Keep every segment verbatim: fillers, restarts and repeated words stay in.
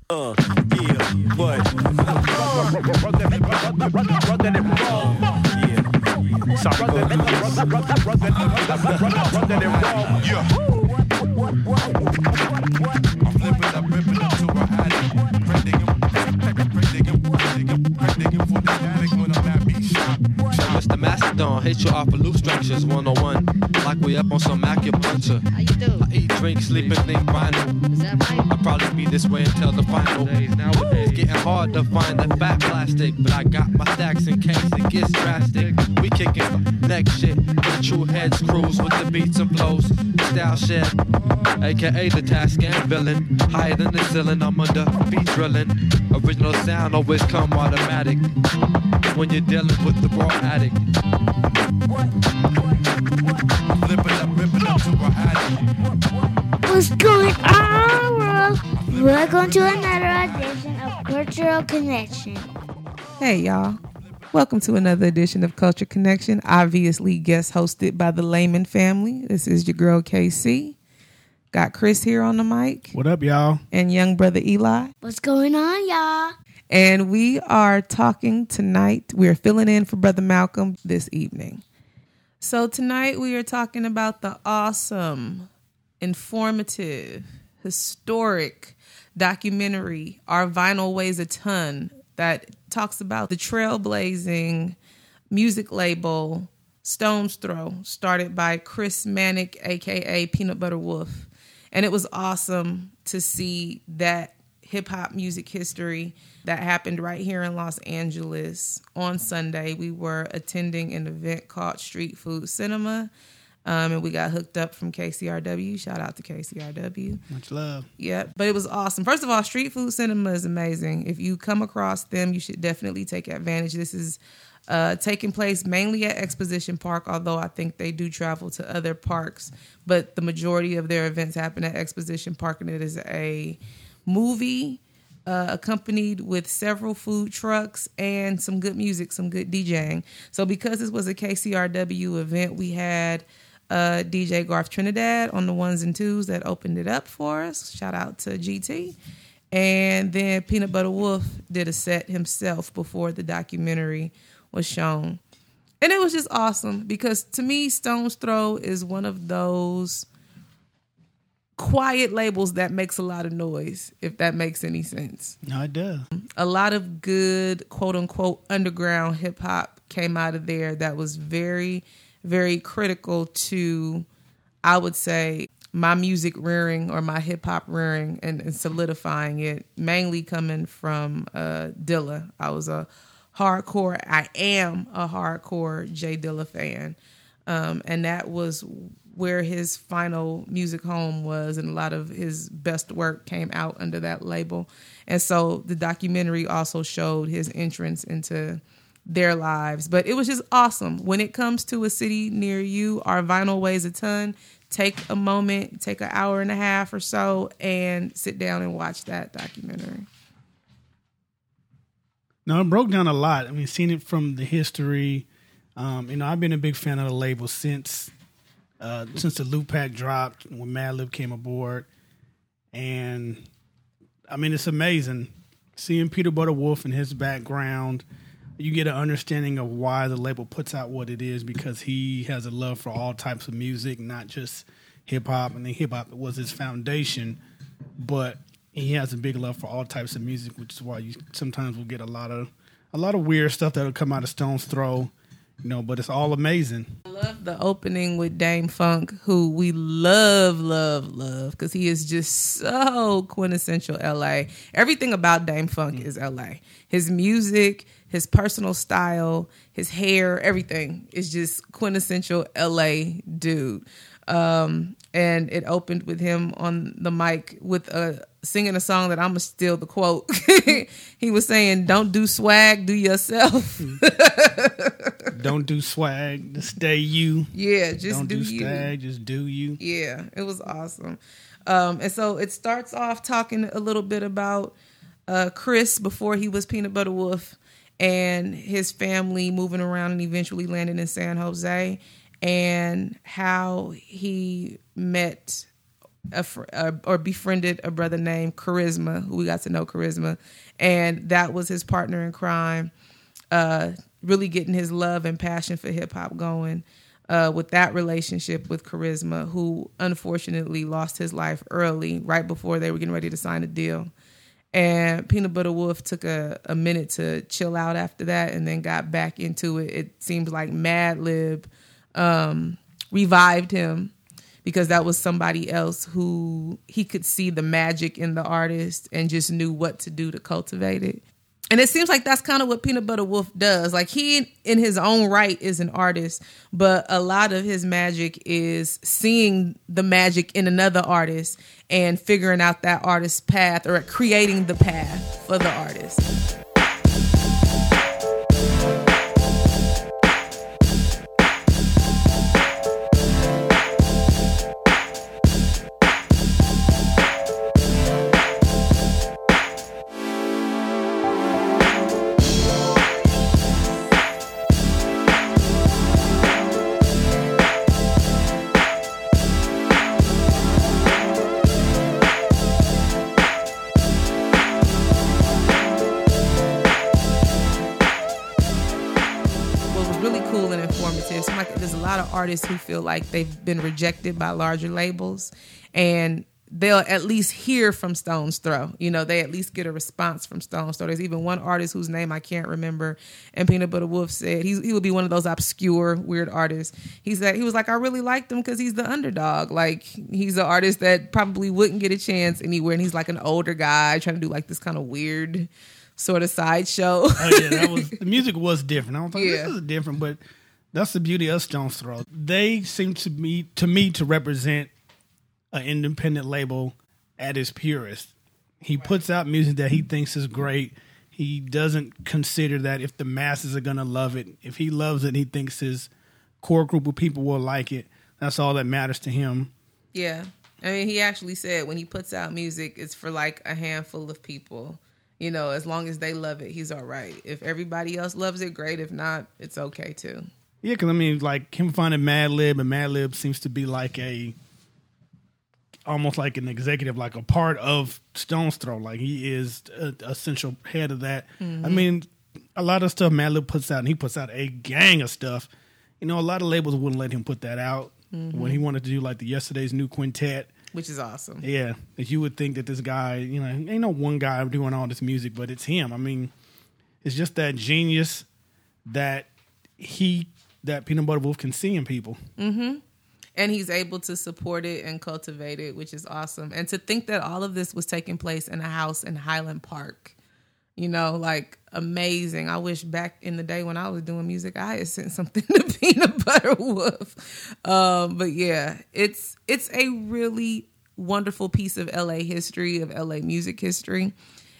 Uh, yeah, but running it wrong. Yeah, sorry, running it wrong. Yeah. I'm flipping up, ripping up to a addict. Printing him, printing him, printing him, printing him for the addict when I'm at beat shop. Mister Mastodon, hit you off of loop structures one oh one. Like we up on some acupuncture. How you do? I eat, drink, sleep, and think vinyl. Is that right? I'll probably be this way until the final. Nowadays, getting hard to find the fat plastic, but I got my stacks in case it gets drastic. We kicking next shit, the true heads cruise with the beats and flows. Style shed, aka the task and villain. Higher than the ceiling, I'm under beat drilling. Original sound always come automatic when you're dealing with the raw addict. Flipping up, ripping up to a addict. What's going on, world? Welcome to another edition of Cultural Connection. Hey, y'all. Welcome to another edition of Culture Connection, obviously guest hosted by the Layman family. This is your girl, K C. Got Chris here on the mic. What up, y'all? And young brother Eli. What's going on, y'all? And we are talking tonight. We're filling in for Brother Malcolm this evening. So tonight we are talking about the awesome, informative, historic documentary, Our Vinyl Weighs a Ton, that talks about the trailblazing music label Stone's Throw, started by Chris Manick, a k a. Peanut Butter Wolf. And it was awesome to see that hip-hop music history that happened right here in Los Angeles. On Sunday, we were attending an event called Street Food Cinema, um, and we got hooked up from K C R W. Shout out to K C R W. Much love. Yep, but it was awesome. First of all, Street Food Cinema is amazing. If you come across them, you should definitely take advantage. This is uh, taking place mainly at Exposition Park, although I think they do travel to other parks, but the majority of their events happen at Exposition Park, and it is a movie uh, accompanied with several food trucks and some good music, some good DJing. So because this was a K C R W event, we had uh, D J Garth Trinidad on the ones and twos that opened it up for us. Shout out to G T. And then Peanut Butter Wolf did a set himself before the documentary was shown. And it was just awesome because to me, Stone's Throw is one of those quiet labels that makes a lot of noise, if that makes any sense. No, it does. A lot of good, quote unquote, underground hip hop came out of there that was very, very critical to, I would say, my music rearing or my hip hop rearing and, and solidifying it, mainly coming from uh, Dilla. I was a hardcore, I am a hardcore J Dilla fan. Um, and that was where his final music home was, and a lot of his best work came out under that label. And so the documentary also showed his entrance into their lives. But it was just awesome. When it comes to a city near you, Our Vinyl Weighs a Ton. Take a moment, take an hour and a half or so, and sit down and watch that documentary. No, it broke down a lot. I mean, seeing it from the history. Um, you know, I've been a big fan of the label since uh, since the Loop Pack dropped, when Madlib came aboard. And, I mean, it's amazing. Seeing Peanut Butter Wolf and his background, you get an understanding of why the label puts out what it is, because he has a love for all types of music, not just hip-hop. I mean, hip-hop was his foundation, but he has a big love for all types of music, which is why you sometimes will get a lot of a lot of weird stuff that will come out of Stone's Throw. You know, but it's all amazing. I love the opening with Dame Funk, who we love, love, love, because he is just so quintessential L A. Everything about Dame Funk mm-hmm. is L A. His music, his personal style, his hair, everything is just quintessential L A dude. Um, and it opened with him on the mic with a singing a song that I'm gonna steal the quote. He was saying, "Don't do swag, do yourself." Don't do swag, just stay you. Yeah, just Don't do, do you. swag, just do you. Yeah, it was awesome. Um, and so it starts off talking a little bit about uh, Chris before he was Peanut Butter Wolf and his family moving around and eventually landing in San Jose, and how he met a fr- uh, or befriended a brother named Charisma, who we got to know Charisma, and that was his partner in crime. Uh, really getting his love and passion for hip hop going uh, with that relationship with Charisma, who unfortunately lost his life early, right before they were getting ready to sign a deal. And Peanut Butter Wolf took a, a minute to chill out after that and then got back into it. It seems like Madlib um, revived him because that was somebody else who he could see the magic in the artist and just knew what to do to cultivate it. And it seems like that's kind of what Peanut Butter Wolf does. Like he, in his own right, is an artist, but a lot of his magic is seeing the magic in another artist and figuring out that artist's path or creating the path for the artist. Artists who feel like they've been rejected by larger labels, and they'll at least hear from Stone's Throw. You know, they at least get a response from Stone's Throw. There's even one artist whose name I can't remember, and Peanut Butter Wolf said he's, he would be one of those obscure, weird artists. He said, he was like, I really liked him because he's the underdog. Like, he's an artist that probably wouldn't get a chance anywhere, and he's like an older guy trying to do like this kind of weird sort of sideshow. Oh yeah, that was, the music was different. I was like, Yeah. this is different, but that's the beauty of Stone's Throw. They seem to me to me to represent an independent label at its purest. He puts out music that he thinks is great. He doesn't consider that if the masses are going to love it. If he loves it, he thinks his core group of people will like it. That's all that matters to him. Yeah. I mean, he actually said when he puts out music, it's for like a handful of people. You know, as long as they love it, he's all right. If everybody else loves it, great. If not, it's okay too. Yeah, because I mean, like him finding Madlib, and Madlib seems to be like a, almost like an executive, like a part of Stone's Throw. Like he is a essential head of that. Mm-hmm. I mean, a lot of stuff Madlib puts out, and he puts out a gang of stuff. You know, a lot of labels wouldn't let him put that out mm-hmm. when he wanted to do like the Yesterday's New Quintet. Which is awesome. Yeah, that you would think that this guy, you know, ain't no one guy doing all this music, but it's him. I mean, it's just that genius that he... that Peanut Butter Wolf can see in people. Mm-hmm. And he's able to support it and cultivate it, which is awesome. And to think that all of this was taking place in a house in Highland Park, you know, like amazing. I wish back in the day when I was doing music, I had sent something to Peanut Butter Wolf. Um, but yeah, it's it's a really wonderful piece of L A history, of L A music history.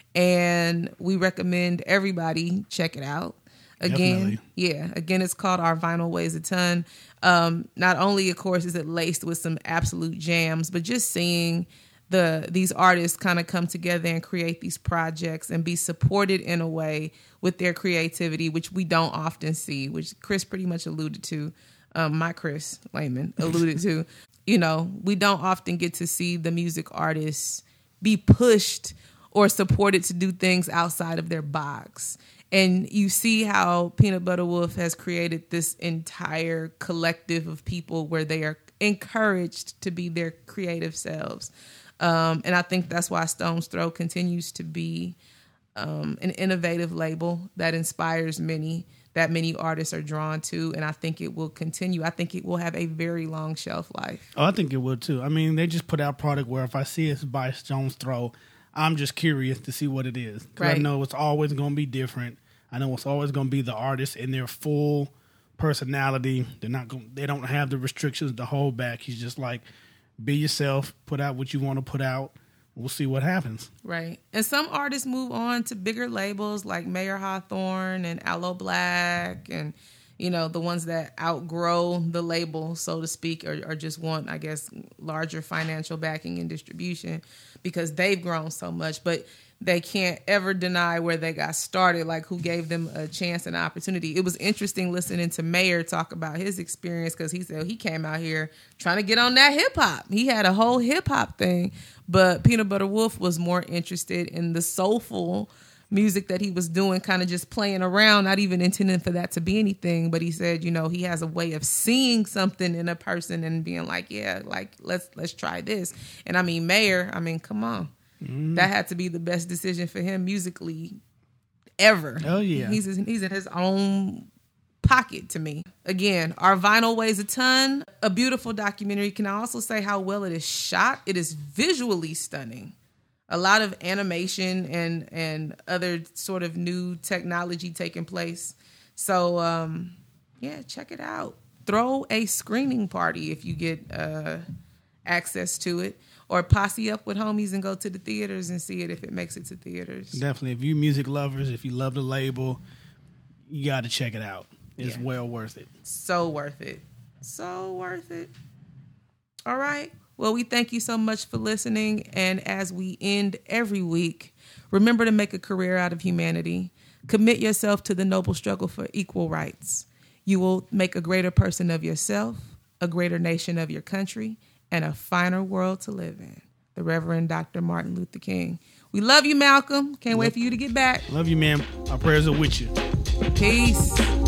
And we recommend everybody check it out. Again, Definitely. yeah. Again, it's called Our Vinyl Weighs a Ton. Um, not only, of course, is it laced with some absolute jams, but just seeing the these artists kind of come together and create these projects and be supported in a way with their creativity, which we don't often see, which Chris pretty much alluded to. Um, my Chris Lehman alluded to. You know, we don't often get to see the music artists be pushed or supported to do things outside of their box. And you see how Peanut Butter Wolf has created this entire collective of people where they are encouraged to be their creative selves. Um, and I think that's why Stone's Throw continues to be um, an innovative label that inspires many, that many artists are drawn to. And I think it will continue. I think it will have a very long shelf life. Oh, I think it will too. I mean, they just put out product where if I see it's by Stone's Throw, I'm just curious to see what it is. Because Right. I know it's always going to be different. I know it's always going to be the artist in their full personality. They're not going. They don't have the restrictions to hold back. He's just like, be yourself. Put out what you want to put out. We'll see what happens. Right. And some artists move on to bigger labels like Mayer Hawthorne and Aloe Black and, you know, the ones that outgrow the label, so to speak, or, or just want, I guess, larger financial backing and distribution. because they've grown so much, but they can't ever deny where they got started, like who gave them a chance and an opportunity. It was interesting listening to Mayer talk about his experience, because he said he came out here trying to get on that hip hop. He had a whole hip hop thing, but Peanut Butter Wolf was more interested in the soulful music that he was doing, kind of just playing around, not even intending for that to be anything. But he said, you know, he has a way of seeing something in a person and being like, yeah, like let's let's try this. And I mean, Mayer, I mean, come on. Mm. That had to be the best decision for him musically ever. Oh yeah, he's he's in his own pocket to me. Again, Our Vinyl Weighs a Ton, a beautiful documentary. Can I also say how well it is shot? It is visually stunning. A lot of animation and and other sort of new technology taking place. So um, yeah, check it out. Throw a screening party if you get uh, access to it. Or posse up with homies and go to the theaters and see it if it makes it to theaters. Definitely. If you music lovers, if you love the label, you got to check it out. It's yeah. well worth it. So worth it. So worth it. All right. Well, we thank you so much for listening. And as we end every week, remember to make a career out of humanity. Commit yourself to the noble struggle for equal rights. You will make a greater person of yourself, a greater nation of your country, and a finer world to live in. The Reverend Doctor Martin Luther King. We love you, Malcolm. Can't love, wait for you to get back. Love you, man. Our prayers are with you. Peace.